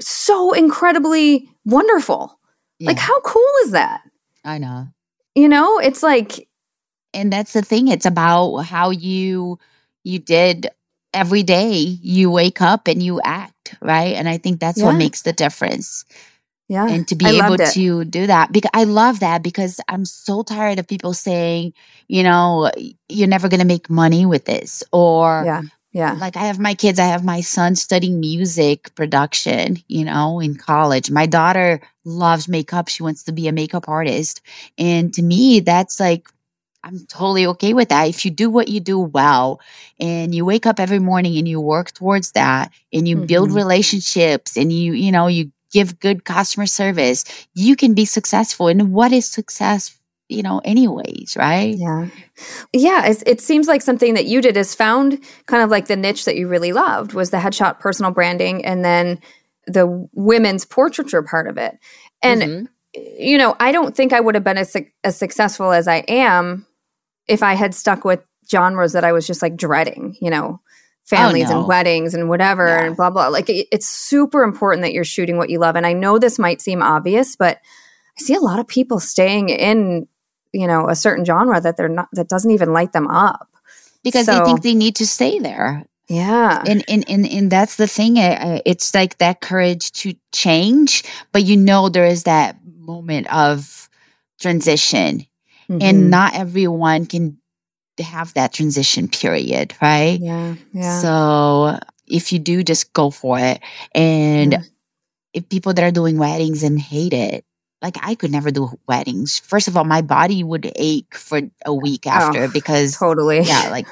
so incredibly wonderful. Yeah. Like how cool is that? I know. You know, it's like, And that's the thing. It's about how you, you did every day. You wake up and you act, right? And I think that's Yeah. what makes the difference. yeah. And to be I able loved it. to do that, because I love that because I'm so tired of people saying, you know, you're never going to make money with this. Or Yeah. Yeah. like I have my kids, I have my son studying music production, you know, in college. My daughter loves makeup. She wants to be a makeup artist. And to me, that's like, I'm totally okay with that. If you do what you do well and you wake up every morning and you work towards that and you build Mhm. relationships and you, you know, you give good customer service, you can be successful. And what is success, you know, anyways, right? Yeah. Yeah. It's, it seems like something that you did is found kind of like the niche that you really loved was the headshot personal branding and then the women's portraiture part of it. And, Mhm. you know, I don't think I would have been as, suc- as successful as I am if I had stuck with genres that I was just like dreading, you know, families no. and weddings and whatever Yeah. and blah, blah. Like it, it's super important that you're shooting what you love. And I know this might seem obvious, but I see a lot of people staying in, you know, a certain genre that they're not, that doesn't even light them up. Because So- they think they need to stay there. Yeah. And, and, and, and that's the thing. uh, It's like that courage to change, but you know, there is that moment of transition. Mhm. And not everyone can have that transition period, right? yeah. Yeah. So if you do, just go for it. And Yeah. if people that are doing weddings and hate it, like I could never do weddings. First of all, my body would ache for a week after Oh, because totally. yeah, like,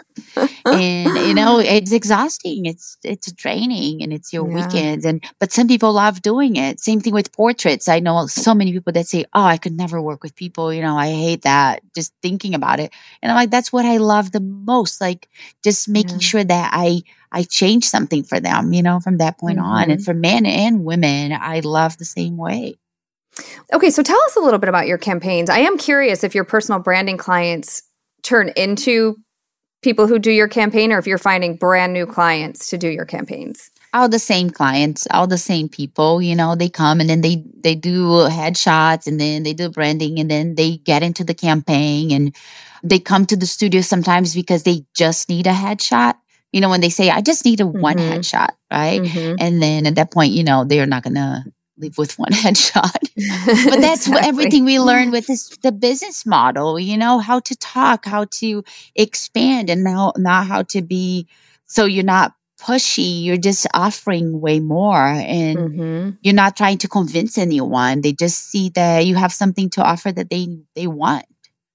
and you know, it's exhausting. It's, it's draining and it's your Yeah. weekends. And, but some people love doing it. Same thing with portraits. I know so many people that say, oh, I could never work with people. You know, I hate that just thinking about it. And I'm like, that's what I love the most. Like just making Yeah. sure that I, I change something for them, you know, from that point on. And Mhm. for men and women, I love the same way. Okay, so tell us a little bit about your campaigns. I am curious if your personal branding clients turn into people who do your campaign or if you're finding brand new clients to do your campaigns. All the same clients, all the same people, you know, they come and then they, they do headshots and then they do branding and then they get into the campaign and they come to the studio sometimes because they just need a headshot. You know, when they say, I just need a one Mhm. headshot, right? Mhm. And then at that point, you know, they're not going to leave with one headshot. But that's what Exactly. everything we learn with this the business model, you know, how to talk, how to expand and now not how to be so you're not pushy, you're just offering way more and Mhm. you're not trying to convince anyone. They just see that you have something to offer that they they want.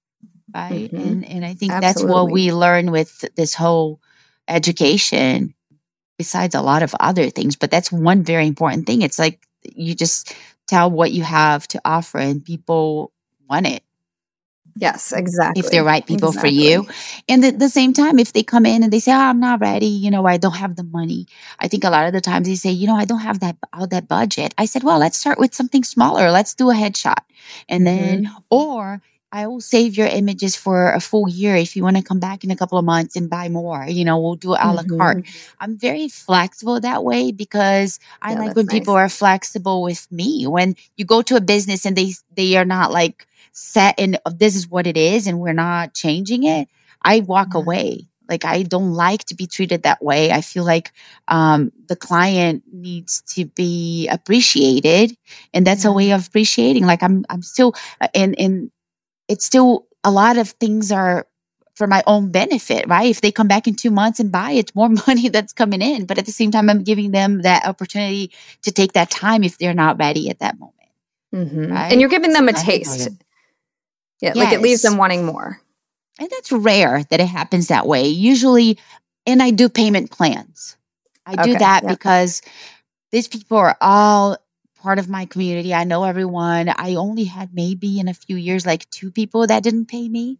Right. Mhm. And and I think that's what Absolutely. we learn with this whole education. besides a lot of other things, but that's one very important thing. It's like you just tell what you have to offer and people want it. Yes, exactly. If they're right people exactly. for you. And at the same time, if they come in and they say, oh, I'm not ready, you know, I don't have the money. I think a lot of the times they say, you know, I don't have that, all that budget. I said, well, let's start with something smaller. Let's do a headshot. And then, Mm-hmm. or I will save your images for a full year. If you want to come back in a couple of months and buy more, you know, we'll do it a la Mm-hmm. carte. I'm very flexible that way because I Yeah, like that's when nice. people are flexible with me. When you go to a business and they, they are not like, set in this is what it is and we're not changing it, I walk Yeah. away. Like I don't like to be treated that way. I feel like um, the client needs to be appreciated, and that's Yeah. a way of appreciating. Like I'm, I'm still, and and it's still a lot of things are for my own benefit, right? If they come back in two months and buy, it's more money that's coming in. But at the same time, I'm giving them that opportunity to take that time if they're not ready at that moment. Mm-hmm. Right? And you're giving them a Sometimes it's taste. hard. Yeah, like it leaves Yes. them wanting more. And that's rare that it happens that way. Usually, and I do payment plans. I do Okay, that yep. because these people are all part of my community. I know everyone. I only had maybe in a few years, like two people that didn't pay me.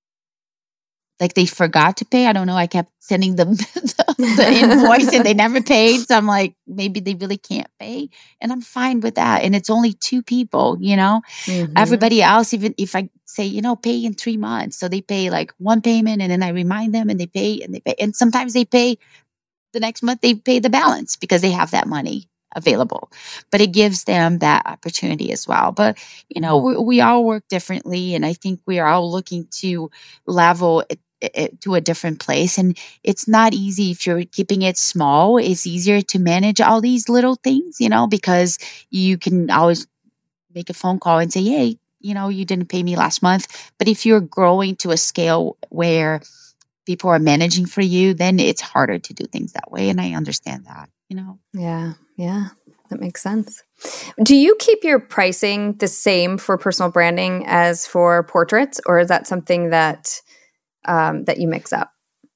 Like they forgot to pay. I don't know. I kept sending them the, the invoice and they never paid. So I'm like, maybe they really can't pay. And I'm fine with that. And it's only two people, you know? Mm-hmm. Everybody else, even if I say, you know, pay in three months. So they pay like one payment and then I remind them and they pay and they pay. And sometimes they pay the next month, they pay the balance because they have that money available. But it gives them that opportunity as well. But, you know, we, we all work differently. And I think we are all looking to level it, it to a different place. And it's not easy if you're keeping it small. It's easier to manage all these little things, you know, because you can always make a phone call and say, hey, you know, you didn't pay me last month. But if you're growing to a scale where people are managing for you, then it's harder to do things that way. And I understand that, you know? Yeah, yeah, that makes sense. Do you keep your pricing the same for personal branding as for portraits, or is that something that um, that you mix up?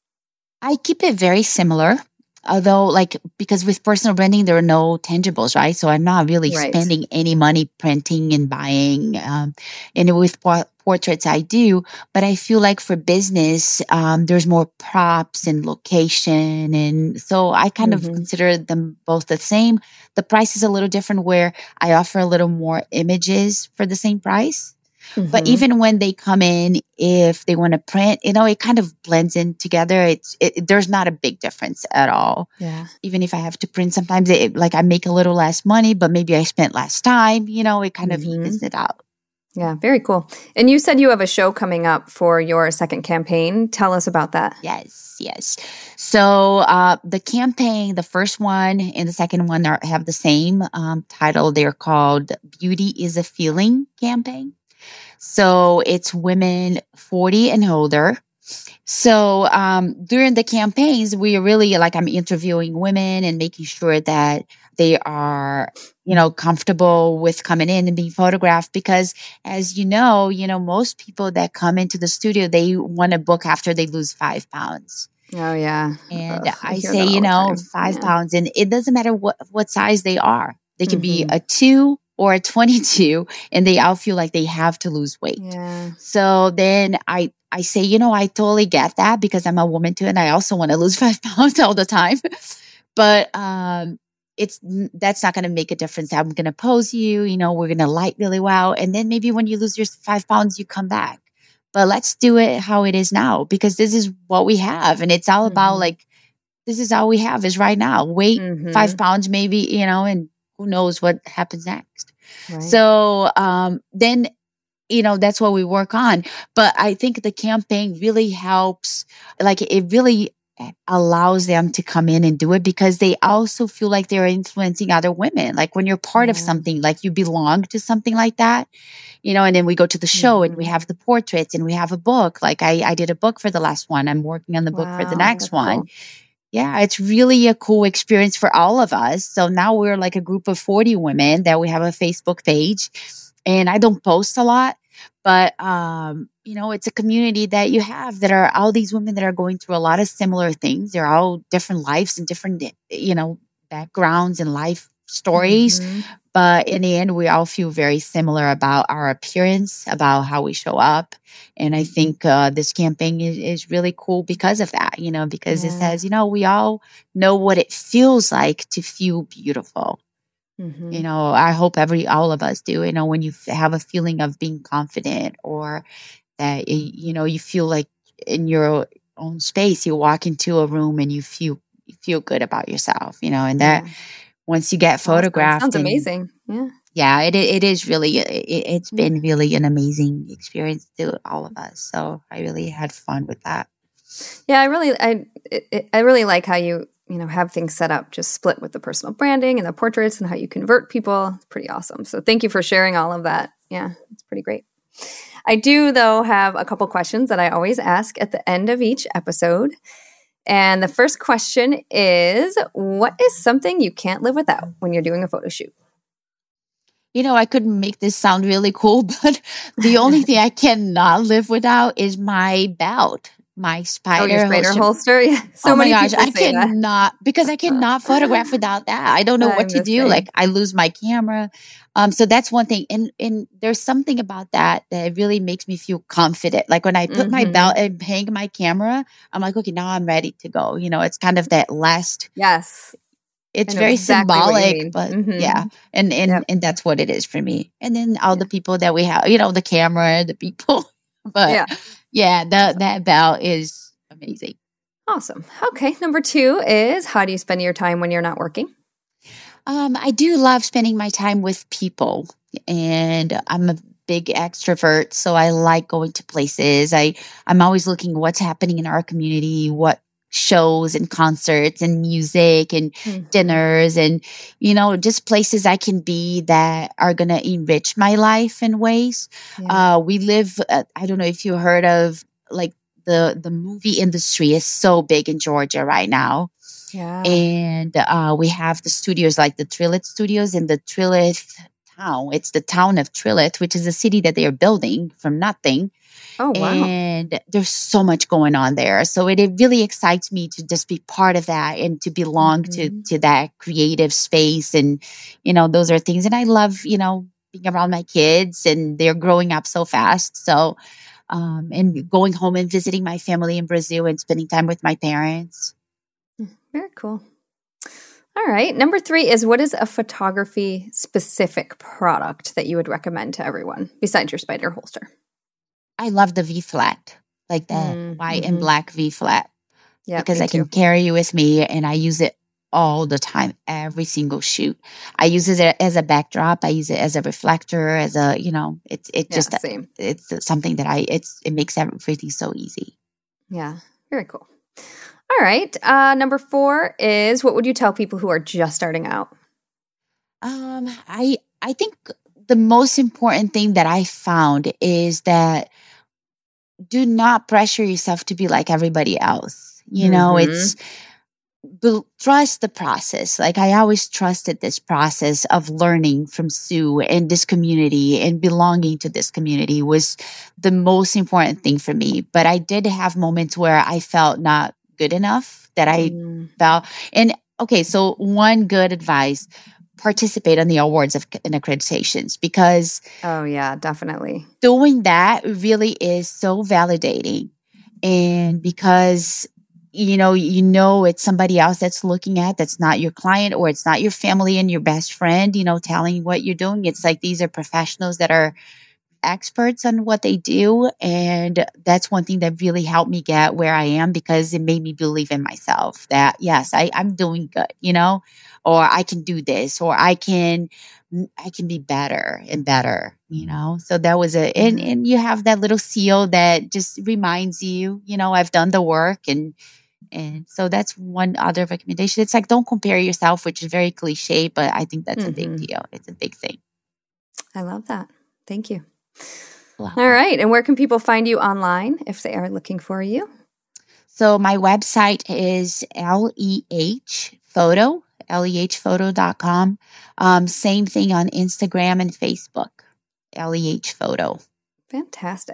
I keep it very similar. Although, like, because with personal branding, there are no tangibles, right? So I'm not really Right. spending any money printing and buying. Um, and with por- portraits, I do. But I feel like for business, um, there's more props and location. And so I kind Mhm. of consider them both the same. The price is a little different where I offer a little more images for the same price. But Mhm. even when they come in, if they want to print, you know, it kind of blends in together. It's it, there's not a big difference at all. Yeah. Even if I have to print, sometimes it, like I make a little less money, but maybe I spent less time. You know, it kind of Mhm. evens it out. Yeah, very cool. And you said you have a show coming up for your second campaign. Tell us about that. Yes, yes. So uh, the campaign, the first one and the second one are, have the same um, title. They're called "Beauty is a Feeling" campaign. So it's women forty and older. So um, during the campaigns, we are really like I'm interviewing women and making sure that they are, you know, comfortable with coming in and being photographed. Because as you know, you know, most people that come into the studio, they want to book after they lose five pounds. Oh, yeah. And Ugh, I, hear say, that all you the know, time. five Yeah. pounds, and it doesn't matter what what size they are. They can be Mhm. a two or a twenty-two, and they all feel like they have to lose weight. Yeah. So then I, I say, you know, I totally get that because I'm a woman too, and I also want to lose five pounds all the time. But um, it's that's not going to make a difference. I'm going to pose you, you know, we're going to light really well, and then maybe when you lose your five pounds, you come back. But let's do it how it is now because this is what we have, and it's all about Mhm. like this is all we have is right now. Wait Mhm. five pounds, maybe, you know, and who knows what happens next. Right. So um, then, you know, that's what we work on. But I think the campaign really helps, like it really allows them to come in and do it because they also feel like they're influencing other women. Like when you're part of Yeah. something, like you belong to something like that, you know, and then we go to the show and we Mhm. have the portraits and we have a book. Like I, I did a book for the last one. I'm working on the book for the Wow, next that's one. cool. Yeah, it's really a cool experience for all of us. So now we're like a group of forty women that we have a Facebook page and I don't post a lot, but, um, you know, it's a community that you have that are all these women that are going through a lot of similar things. They're all different lives and different, you know, backgrounds and life stories. Mhm. But in the end, we all feel very similar about our appearance, about how we show up. And I think uh, this campaign is, is really cool because of that, you know, because it Yeah. says, you know, we all know what it feels like to feel beautiful. Mhm. You know, I hope every, all of us do, you know, when you f- have a feeling of being confident or that, y- you know, you feel like in your own space, you walk into a room and you feel, you feel good about yourself, you know, and that Yeah. once you get Awesome. photographed Sounds and amazing. Yeah. yeah, it, it is really, it, it's Yeah. been really an amazing experience to all of us. So I really had fun with that. Yeah, I really, I, it, I really like how you, you know, have things set up, just split with the personal branding and the portraits and how you convert people. It's pretty awesome. So thank you for sharing all of that. Yeah, it's pretty great. I do, though, have a couple questions that I always ask at the end of each episode. And the first question is, what is something you can't live without when you're doing a photo shoot? You know, I could make this sound really cool, but the only thing I cannot live without is my belt, my Oh, your spider spider holster. holster? Yeah. So Oh my many gosh, people I say that. cannot because I cannot photograph without that. I don't know what I'm to the do. same. Like I lose my camera. Um, so that's one thing. And and there's something about that that really makes me feel confident. Like when I put my Mhm. belt and hang my camera, I'm like, okay, now I'm ready to go. You know, it's kind of that last, Yes. I it's know very exactly what you symbolic, mean. but Mhm. yeah. And and Yep. and that's what it is for me. And then all Yeah. the people that we have, you know, the camera, the people. But Yeah. yeah, the Awesome. that belt is amazing. Awesome. Okay. Number two is, how do you spend your time when you're not working? Um, I do love spending my time with people, and I'm a big extrovert, so I like going to places. I I'm always looking what's happening in our community, what shows and concerts and music and Mhm. dinners and you know just places I can be that are going to enrich my life in ways. Yeah. Uh, we live. Uh, I don't know if you heard of like the the movie industry is so big in Georgia right now. Yeah. And uh, we have the studios like the Trilith Studios in the Trilith town. It's the town of Trilith, which is a city that they are building from nothing. Oh, wow. And there's so much going on there. So it, it really excites me to just be part of that and to belong to Mhm. to that creative space. And, you know, those are things. And I love, you know, being around my kids and they're growing up so fast. So, um, and going home and visiting my family in Brazil and spending time with my parents. Very cool. All right. Number three is, what is a photography specific product that you would recommend to everyone besides your spider holster? I love the V flat, like the Mm, white and mhm. black V flat, Yeah, because me I can too. carry it with me and I use it all the time, every single shoot. I use it as a backdrop. I use it as a reflector, as a, you know, it's it Yeah, just same. it's something that I it's it makes everything so easy. Yeah, very cool. All right. Uh, number four is, what would you tell people who are just starting out? Um, I I think the most important thing that I found is that do not pressure yourself to be like everybody else. You know, Mm-hmm. it's Bel trust the process. Like I always trusted this process of learning from Sue and this community and belonging to this community was the most important thing for me. But I did have moments where I felt not good enough that I Mm. felt. And okay, so one good advice, participate in the awards of and accreditations because Oh, yeah, definitely. doing that really is so validating. And because you know you know it's somebody else that's looking at, that's not your client or it's not your family and your best friend, you know, telling you what you're doing. It's like these are professionals that are experts on what they do, and that's one thing that really helped me get where I am because it made me believe in myself that yes, I, I'm doing good, you know, or I can do this, or I can I can be better and better, you know. So that was a and, Yeah. and you have that little seal that just reminds you, you know, I've done the work. and and so that's one other recommendation. It's like don't compare yourself, which is very cliche, but I think that's a big Mm-hmm. deal. It's a big thing. I love that. Thank you. Wow. All right. And where can people find you online if they are looking for you? So my website is L E H photo, L E H photo dot com. Um, same thing on Instagram and Facebook, L E H photo. Fantastic.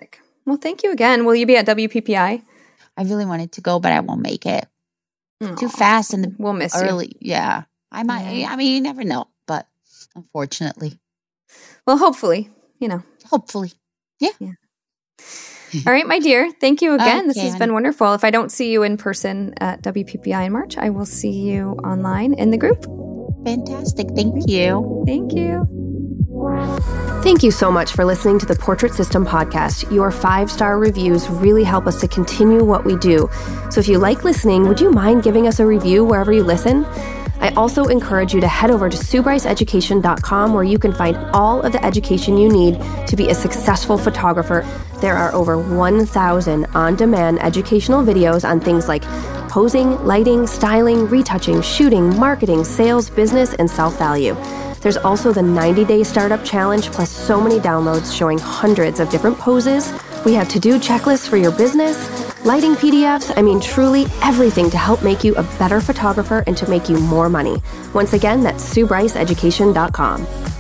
Well, thank you again. Will you be at W P P I? I really wanted to go, but I won't make it. Aww. Too fast in the we'll miss early. You. Yeah, I might. Yeah. I mean, you never know, but unfortunately. Well, hopefully, you know. Hopefully, yeah. Yeah. All right, my dear. Thank you again. Okay, this has been wonderful. If I don't see you in person at W P P I in March, I will see you online in the group. Fantastic. Thank you. Thank you. Thank you so much for listening to the Portrait System podcast. Your five-star reviews really help us to continue what we do. So if you like listening, would you mind giving us a review wherever you listen? I also encourage you to head over to sue bryce education dot com where you can find all of the education you need to be a successful photographer. There are over one thousand on-demand educational videos on things like posing, lighting, styling, retouching, shooting, marketing, sales, business, and self-value. There's also the ninety-day startup challenge, plus so many downloads showing hundreds of different poses. We have to-do checklists for your business, lighting P D Fs, I mean, truly everything to help make you a better photographer and to make you more money. Once again, that's sue bryce education dot com.